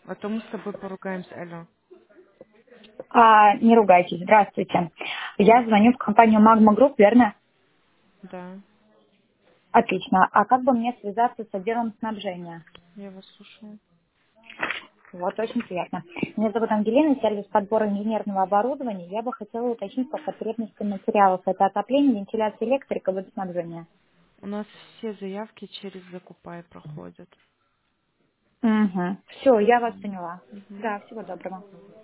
А то мы с тобой поругаемся, алло. Не ругайтесь. Здравствуйте. Я звоню в компанию Magma Group, верно? Да, Отлично. А как бы мне связаться с отделом снабжения? я вас слушаю. Вот, очень приятно. Меня зовут Ангелина, сервис подбора инженерного оборудования. Я бы хотела уточнить по потребностям материалов. Это отопление, вентиляция, электрика, водоснабжение. У нас все заявки через Закупай проходят. Угу. Все, я вас Мгм. поняла. Мгм. Да, всего доброго.